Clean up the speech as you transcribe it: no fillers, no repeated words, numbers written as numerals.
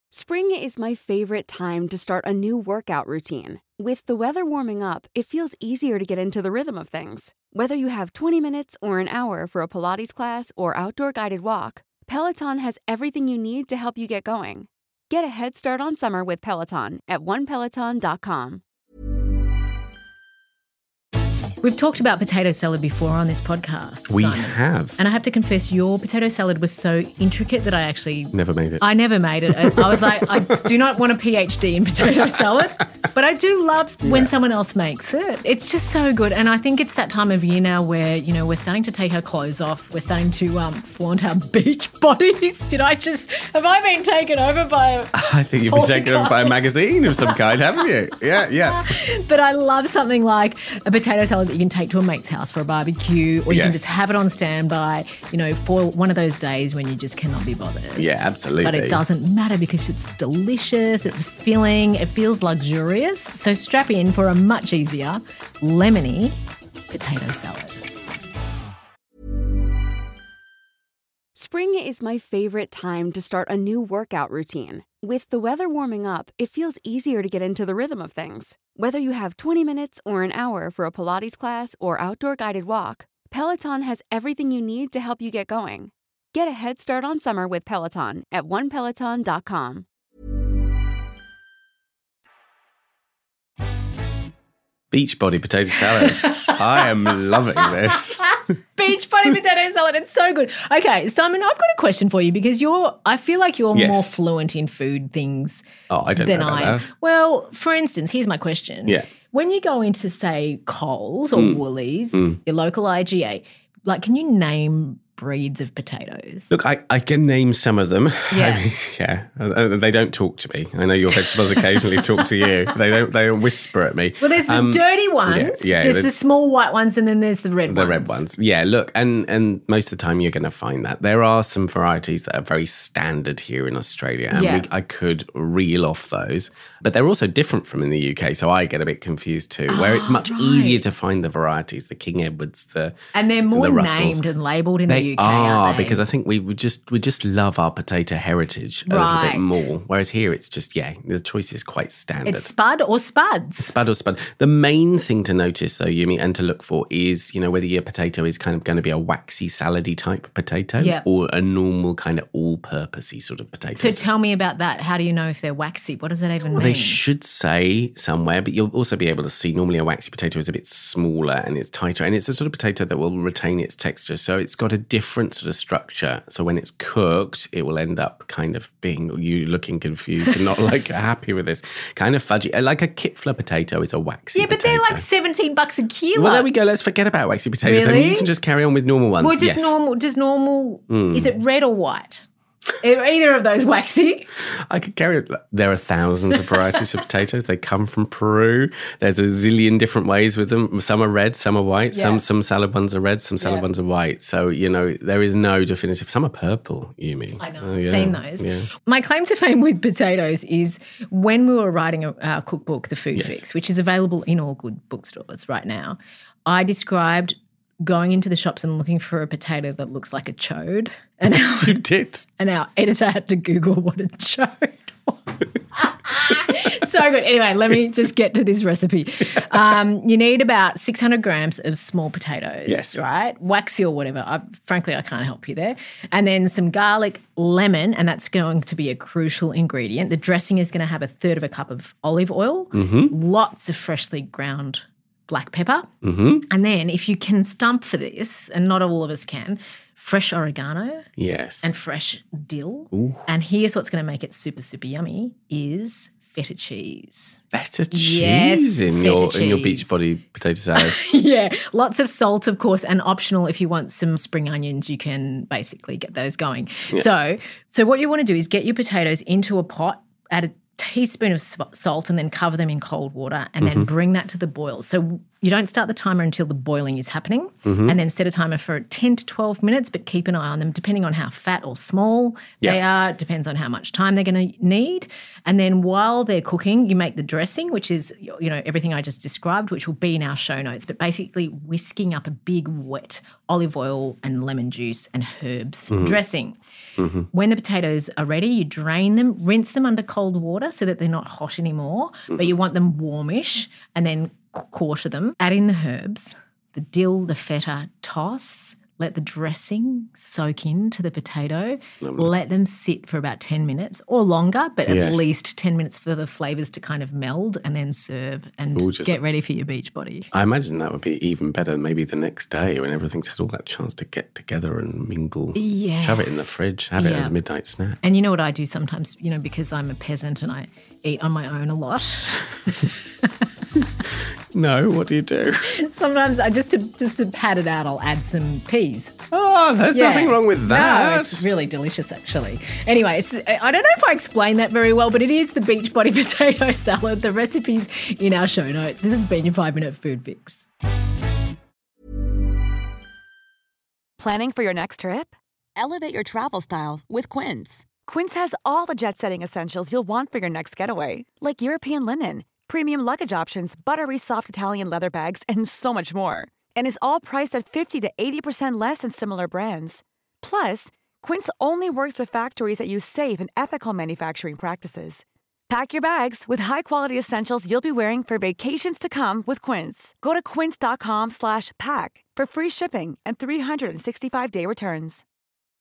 Spring is my favorite time to start a new workout routine. With the weather warming up, it feels easier to get into the rhythm of things. Whether you have 20 minutes or an hour for a Pilates class or outdoor guided walk, Peloton has everything you need to help you get going. Get a head start on summer with Peloton at onepeloton.com. We've talked about potato salad before on this podcast. We Simon. have. And I have to confess, your potato salad was so intricate that I actually... Never made it. I never made it. I was like, I do not want a PhD in potato salad, but I do love when someone else makes it. It's just so good. And I think it's that time of year now where, you know, we're starting to take our clothes off. We're starting to flaunt our beach bodies. Have I been taken over by I think you've been taken over by a magazine of some kind, haven't you? Yeah. But I love something like a potato salad that you can take to a mate's house for a barbecue, or you can just have it on standby, you know, for one of those days when you just cannot be bothered. Yeah, absolutely. But it doesn't matter because it's delicious, it's filling, it feels luxurious. So strap in for a much easier, lemony potato salad. Spring is my favorite time to start a new workout routine. With the weather warming up, it feels easier to get into the rhythm of things. Whether you have 20 minutes or an hour for a Pilates class or outdoor guided walk, Peloton has everything you need to help you get going. Get a head start on summer with Peloton at onepeloton.com. Beachbody potato salad. I am loving this. Beachbody potato salad, it's so good. Okay, Simon, I've got a question for you because I feel like you're more fluent in food things I don't than know about I am. that. Well, for instance, here's my question. Yeah. When you go into, say, Coles or Woolies, your local IGA, like, can you name breeds of potatoes? Look, I can name some of them. Yeah. They don't talk to me. I know your vegetables occasionally talk to you. They don't whisper at me. Well, there's the dirty ones. There's the small white ones, and then there's the red ones. The red ones. Yeah, look, and most of the time you're going to find that. There are some varieties that are very standard here in Australia, and I could reel off those. But they're also different from in the UK, so I get a bit confused too, where it's much easier to find the varieties, the King Edwards, and they're more the Russells. named and labelled in the UK, are, aren't they? because I think we just love our potato heritage a little bit more. Whereas here it's just, the choice is quite standard. It's spud or spuds. Spud or spud. The main thing to notice though, Yumi, and to look for is, you know, whether your potato is kind of going to be a waxy salady type potato or a normal kind of all-purposey sort of potato. So tell me about that. How do you know if they're waxy? What does that even mean? They should say somewhere, but you'll also be able to see normally a waxy potato is a bit smaller and it's tighter, and it's the sort of potato that will retain its texture. So it's got a different sort of structure. So when it's cooked, it will end up kind of being you looking confused and not like happy with this kind of fudgy. Like a Kipfler potato is a waxy potato. But they're like $17 a kilo. Well, there we go. Let's forget about waxy potatoes. Really? Then you can just carry on with normal ones. Well, just normal. Is it red or white? Are either of those waxy? I could carry it. There are thousands of varieties of potatoes. They come from Peru. There's a zillion different ways with them. Some are red, some are white. Some salad ones are red, some salad ones are white. So, you know, there is no definitive. Some are purple, Yumi. I know. I've seen those. Yeah. My claim to fame with potatoes is when we were writing our cookbook, The Food Fix, which is available in all good bookstores right now, I described going into the shops and looking for a potato that looks like a chode. And you did. And our editor had to Google what a chode was. So good. Anyway, let me just get to this recipe. You need about 600 grams of small potatoes, right? Waxy or whatever. Frankly, I can't help you there. And then some garlic, lemon, and that's going to be a crucial ingredient. The dressing is going to have a third of a cup of olive oil, lots of freshly ground black pepper. And then if you can stump for this, and not all of us can, fresh oregano. Yes. And fresh dill. Ooh. And here's what's going to make it super, super yummy is feta cheese. Feta cheese in your Beachbody potato salad. Yeah. Lots of salt, of course, and optional if you want some spring onions, you can basically get those going. Yeah. So what you want to do is get your potatoes into a pot, add a teaspoon of salt and then cover them in cold water and then bring that to the boil. So You don't start the timer until the boiling is happening, and then set a timer for 10 to 12 minutes, but keep an eye on them depending on how fat or small they are. It depends on how much time they're going to need. And then while they're cooking, you make the dressing, which is, everything I just described, which will be in our show notes, but basically whisking up a big wet olive oil and lemon juice and herbs dressing. When the potatoes are ready, you drain them, rinse them under cold water so that they're not hot anymore, but you want them warmish, and then quarter them. Add in the herbs, the dill, the feta, toss. Let the dressing soak into the potato. Let them sit for about 10 minutes or longer, but at least 10 minutes for the flavours to kind of meld, and then serve and get ready for your beach body. I imagine that would be even better maybe the next day when everything's had all that chance to get together and mingle. Yes. Shove it in the fridge, have it as a midnight snack. And you know what I do sometimes, because I'm a peasant and I eat on my own a lot. No, what do you do? Sometimes just to pad it out, I'll add some peas. Oh, there's nothing wrong with that. No, it's really delicious, actually. Anyway, I don't know if I explained that very well, but it is the Beachbody potato salad. The recipe's in our show notes. This has been your 5-minute food fix. Planning for your next trip? Elevate your travel style with Quince. Quince has all the jet-setting essentials you'll want for your next getaway, like European linen, premium luggage options, buttery soft Italian leather bags, and so much more. And is all priced at 50 to 80% less than similar brands. Plus, Quince only works with factories that use safe and ethical manufacturing practices. Pack your bags with high-quality essentials you'll be wearing for vacations to come with Quince. Go to quince.com/pack for free shipping and 365-day returns.